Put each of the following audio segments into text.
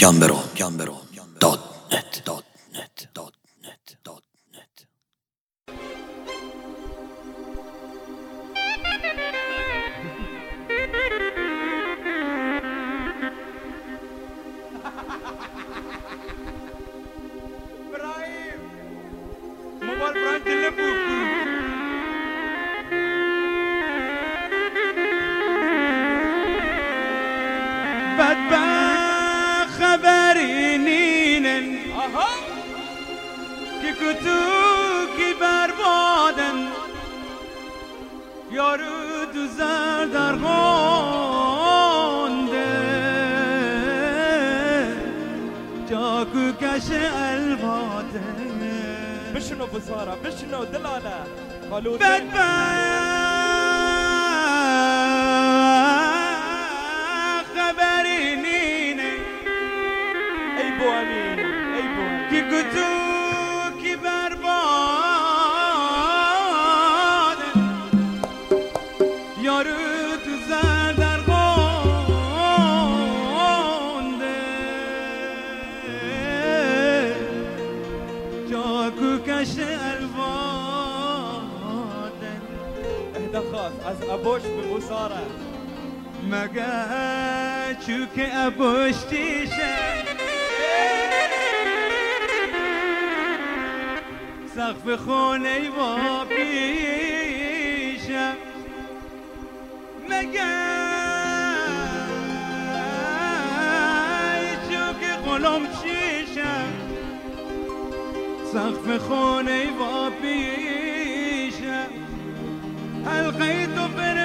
gambero.net موبایل برای تلفن بدبخت خبری نینن که کتو کی بربادن یارو تو زر در غنده جاکو کش الواده بشنو بصارة بشنو دلالة قالوا خبری نینه ای بو امین ای بو کی کتو کی برباد یارو تو زر در غنده جاکو کش الواده اهدى خاص از ابوش ببصارة مگه چوک ابوشتیشه سقف خونه و پیشم مگه چوک قلم چیشم سقف خونه و پیشم حلقه تو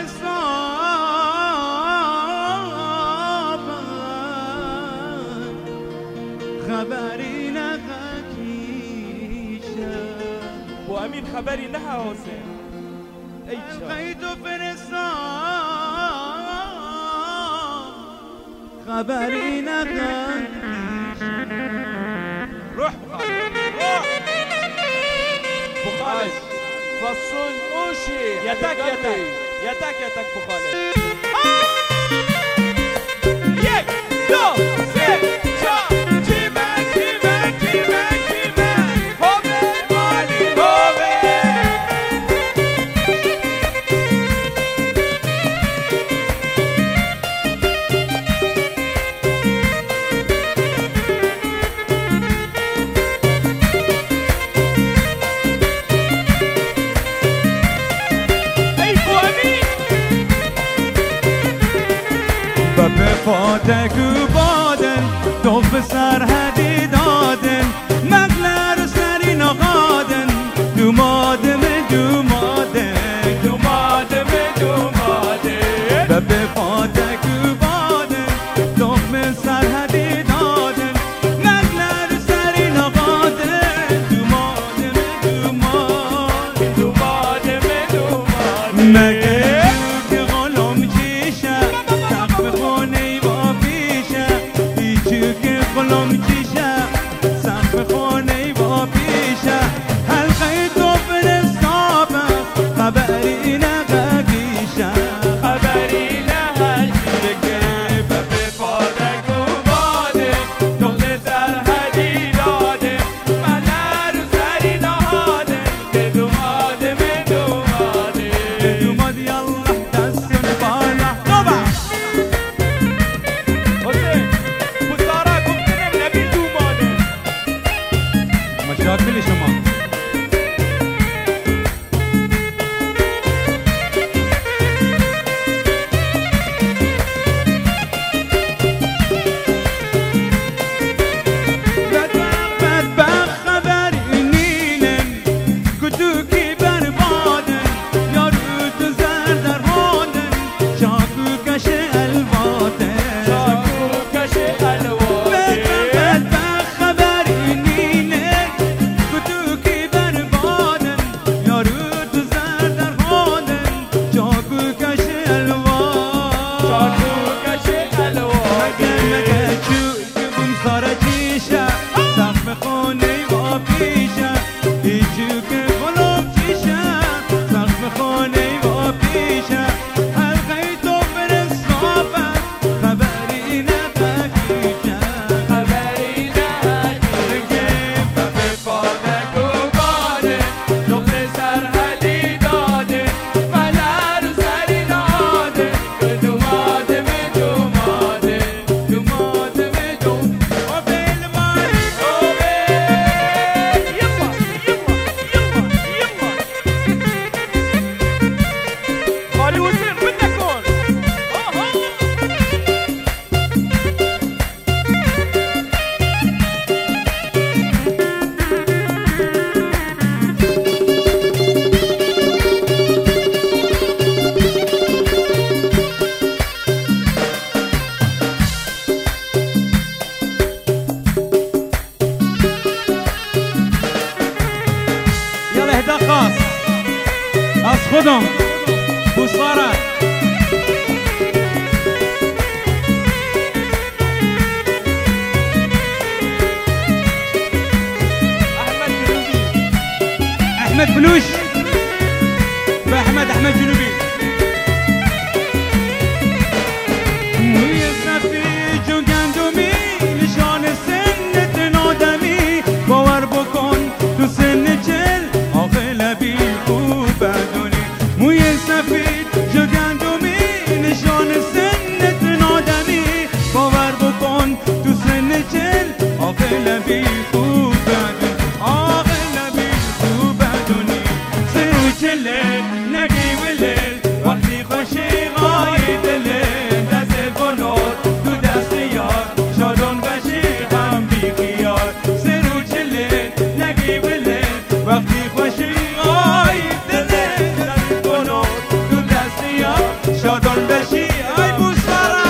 خبری نخکیشم بو امین خبری نه حسین ای قید و فرستان خبری نخکیشم روح بخالد فصل اوشي يتك بخالد يك دو سه به فاتک بادن تو به سرحدی دادن مغلر سری نقادن دومادم به فاتک بادن تو به سرحدی دادن مغلر سری نقادن دومادم مگه قلم چیشه سقف خونه با پیشه حلقه تو فرستابه خبری نغگیشه به فادک و باده دخل سرحدی داده ملر سری نهاده دوماد یالله دستون بالا حسین بصارة قمت النبي خاص از خودم بوسارا احمد فلوش واحمد احمد جنوبي موی سفید و گندمی نشان سنت نادمی باور بکن تو سن چل عاقل بی خوب بدونی موی سفید و گندمی نشان سنت نادمی باور بکن تو سن چل عاقل بی خوب بدونی عاقل بی خوب بدونی سر چله نگی ولی وقتی خوشی غای دله دست بنور تو دست یار شادون بشی غم بی خیار سر چله نگی ولی وقتی خوشی غای دله دست بنور تو دست یار شادون بشی ای بوسارا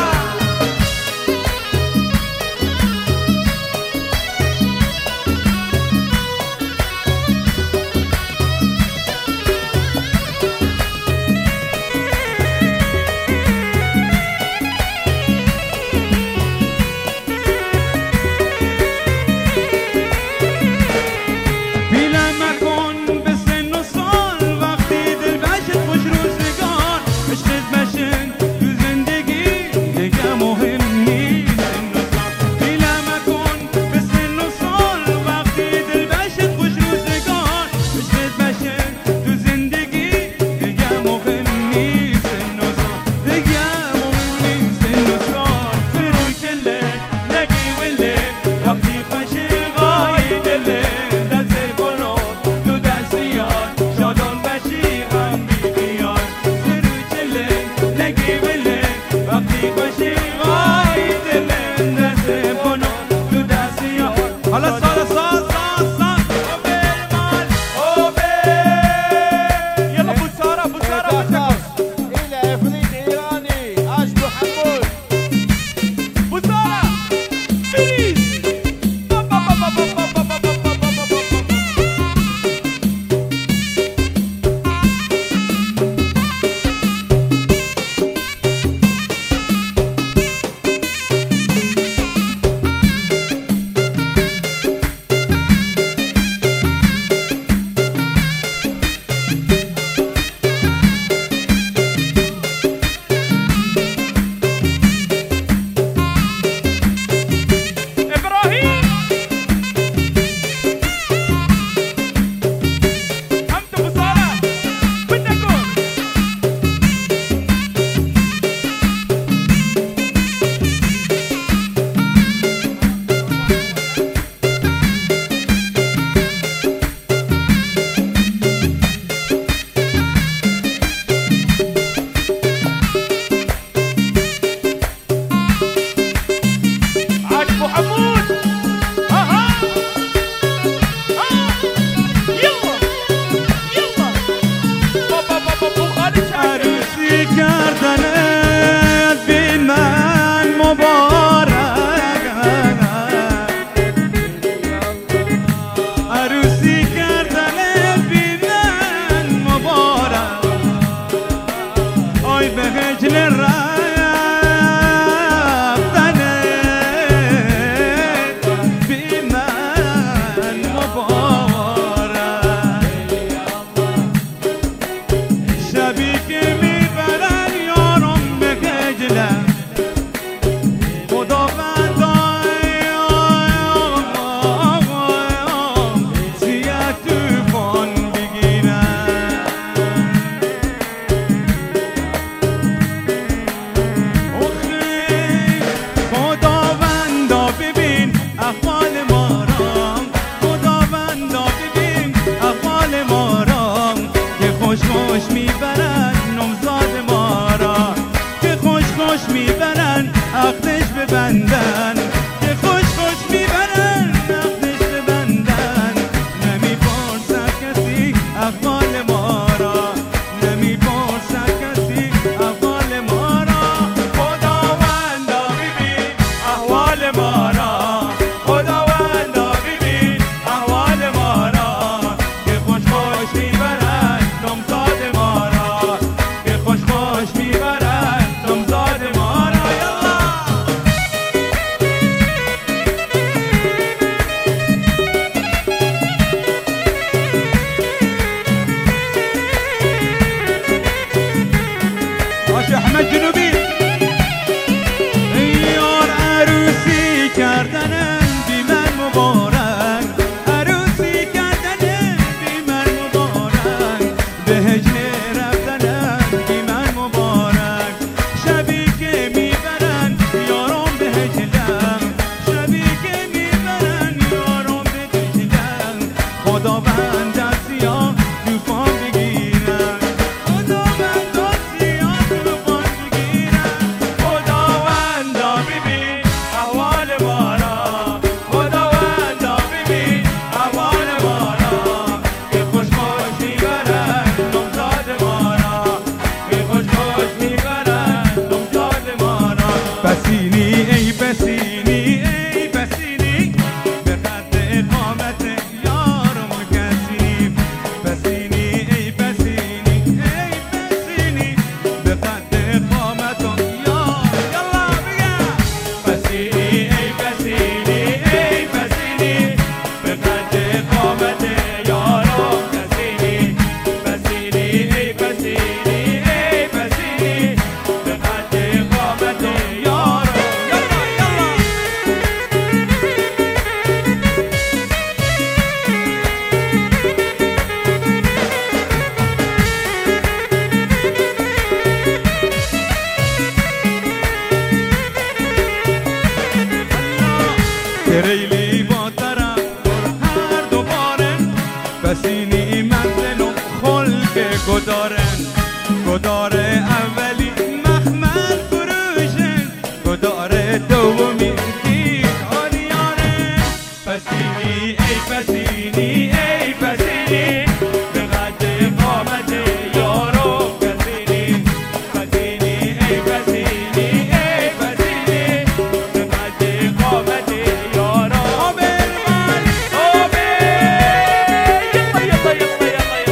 ریلی با طرف هر دوبارن بسینی منزل و خلق گدار اولی مخمل فروشن گدار دومی دید آریانه بسینی ای بسینی ای بسینی به قد قامت یارو بسینی بسینی ای بسینی ای بسینی به قد قامت یارو آبر من آبر یلا یلا یلا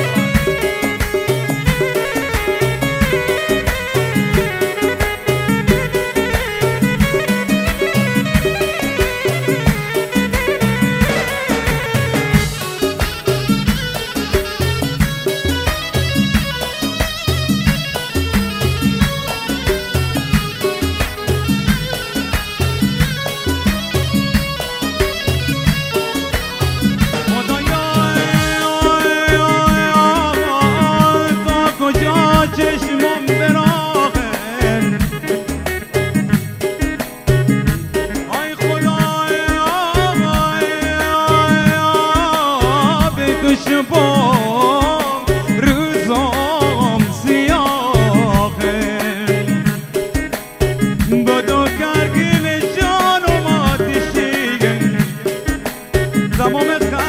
چشمم براغن آی خدای بکش بام روزام سیاهه گدو کرگیل جانم آتشیگه زمام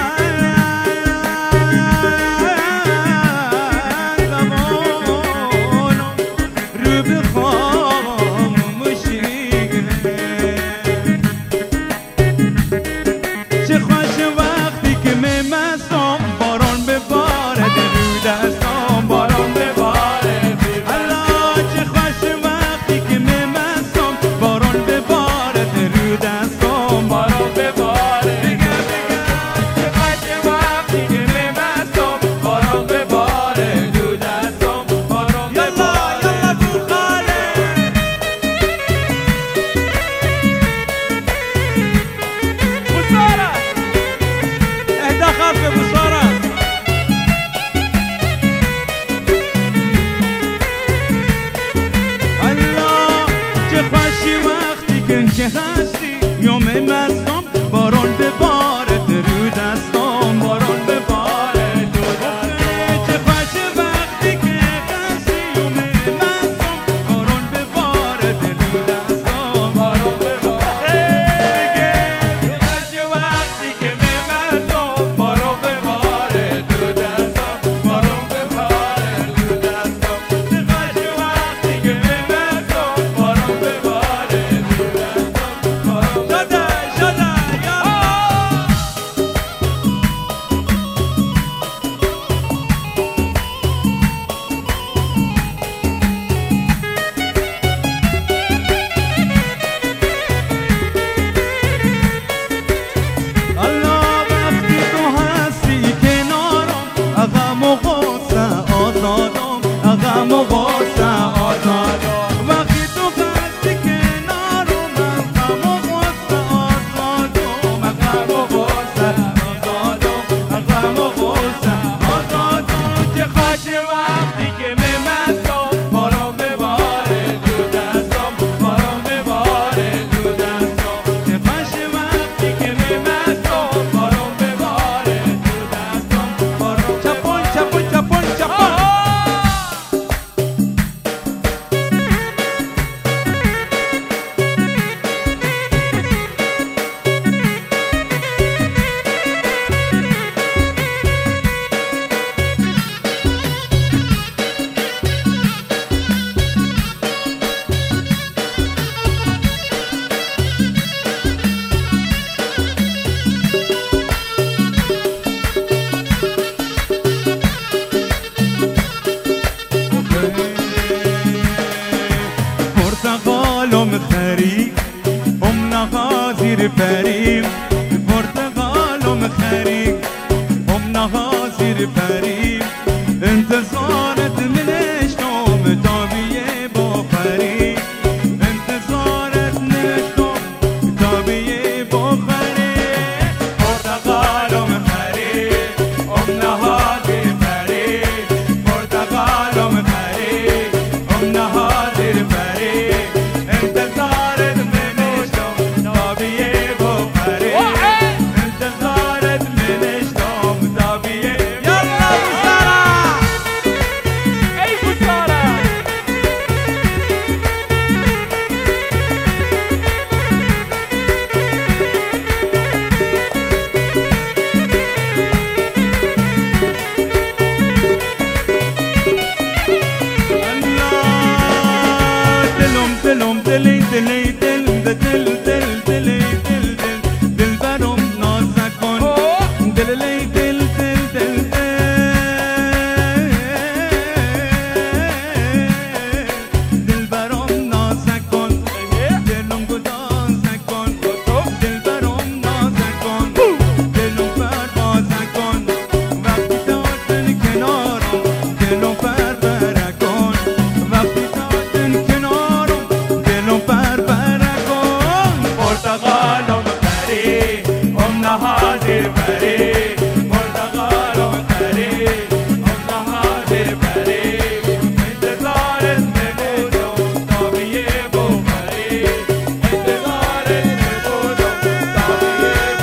چه خوش وقتی که مستم باران بباره رو دستم باران بباره الله چه خوش وقتی که مستم باران بباره رو دستم باران بباره بگم چه خوش وقتی که مستم باران بباره رو دستم باران بباره یلا بخاله بسارة اهدا خافة بسارة الله چه خوشی وقتی که هستی یوم مستم باران بباره رو دستم باران بباره رو دستم چه خوشی وقتی که هستی یوم مستم باران بباره رو دستم باران بباره چه خوشی وقتی که مستم باران بباره رو دستم باران بباره رو دستم چه خوشی وقتی که مستم باران بباره رو دستم باران شده یا الله وقتی تو هستی کنارم غم و غصه آزادم غم و غصه آزادم وقتی تو هستی کنارم غم و غصه آزادم غم و غصه آزادم غم و غصه آزادم چه خوش وقتی که مستم باران بباره رو دستم باران بباره رو دستم چه خوش وقتی که مستم باران بباره رو دستم باران چپون چپون چپون چپون پرتقالم خرید نغازیر پریم پرتقالم خرید نغازیر پریم انتظارت منشتم تابیه با فرید انتظارت نشتم تابیه با فرید پرتقالم خرید نغازیر پرید پرتقالم خرید نغازیر پرید انتظارت منشتم تابیه با فرید امنها زیر بری مرتقال و بری امنها زیر بری انتظارت نبودم تابیه بخری انتظارت نبودم تابیه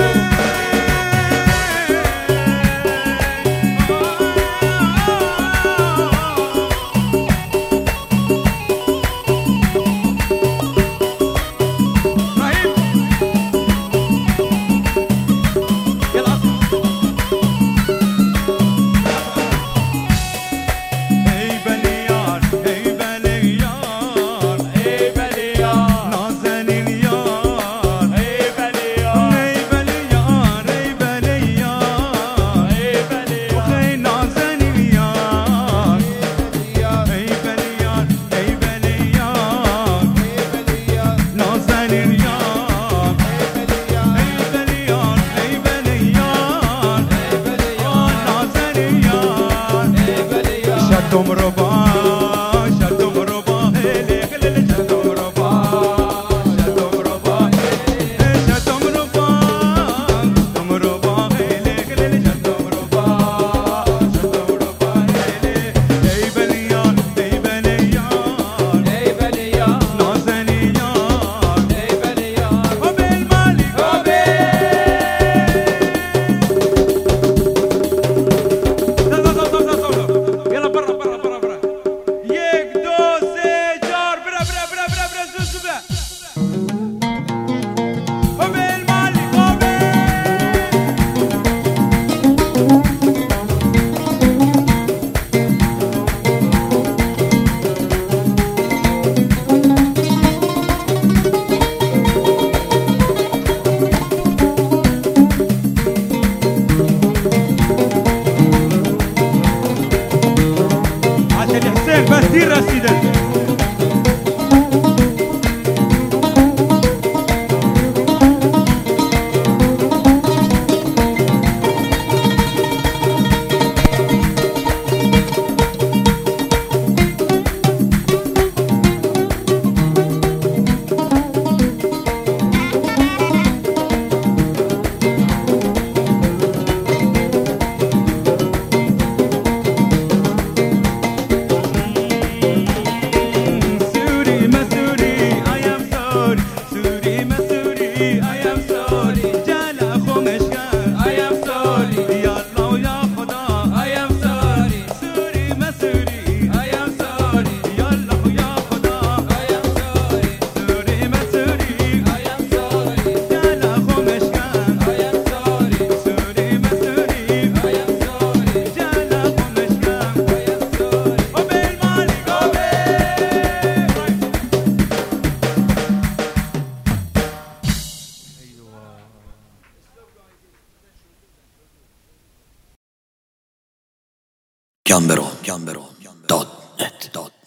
شتم ربا شتم ربا هلی خلل شتم ربا شتم ربا شتم ربا شتم ربا هلی خلل شتم ربا شتم ربا هلی ای بلیان ای بلیان ای بلیان نازنیان ای بلیان قبل مالی قبل يلا برا برا برا برا يك دو سي جار برا برا برا برا برا زوزوبا قبل مالي قبل عشان حسين بس دير رصيدك Gambero.net